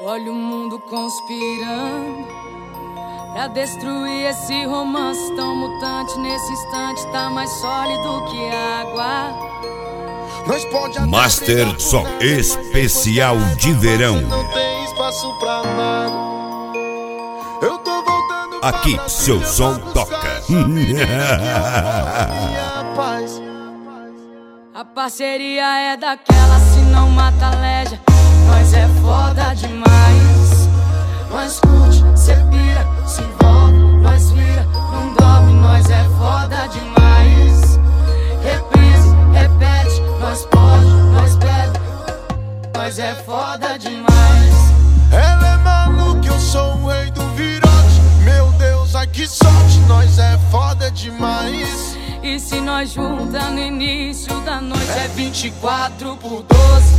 Olha o mundo conspirando pra destruir esse romance tão mutante. Nesse instante tá mais sólido que água. Master Som especial de verão. Não tem espaço pra nada. Eu tô voltando. Aqui seu som toca. A parceria é daquela, se não mata leja. Nós é foda demais. Nós curte, cê pira, se envolve, nós vira, não dorme, nós é foda demais. Reprise, repete, nós pode, nós bebe, nós é foda demais. Ela é maluca, eu sou o rei do virote. Meu Deus, ai que sorte, nós é foda demais. E se nós junta no início da noite é 24 por 12.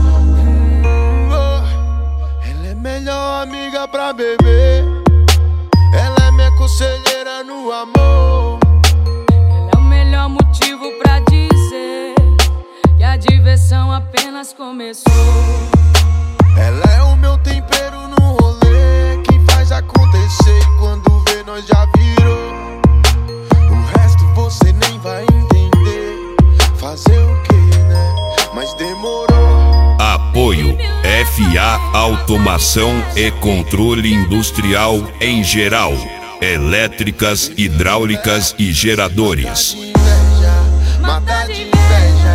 Ela é melhor amiga pra beber. Ela é minha conselheira no amor. Ela é o melhor motivo pra dizer que a diversão apenas começou. Ela é o meu tempero no rolê, quem faz acontecer e quando vê nós já virou. O resto você nem vai entender. Fazer o que, né? Mas demorou. Apoio FA Automação e Controle Industrial em geral. Elétricas, hidráulicas e geradores. Mata de inveja.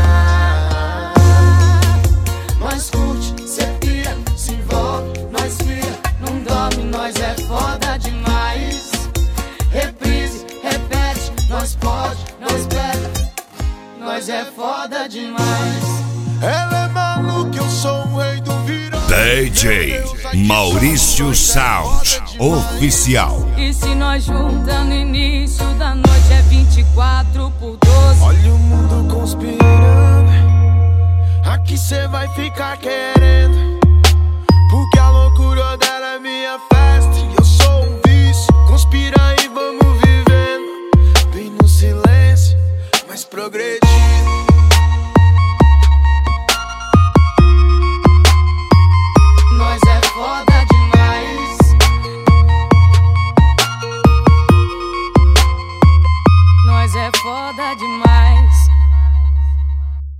Nós curte, cê pira, se envolve, nós vira, não dorme, nós é foda demais. Reprise, repete, nós pode, nós bebe, nós é foda demais. Ela é maluca, eu sou o rei do virote. DJ Maurício Sound Oficial. E se nós junta no início da noite é 24 por 12. Olha o mundo conspirando. Aqui cê vai ficar querendo, porque a loucura dela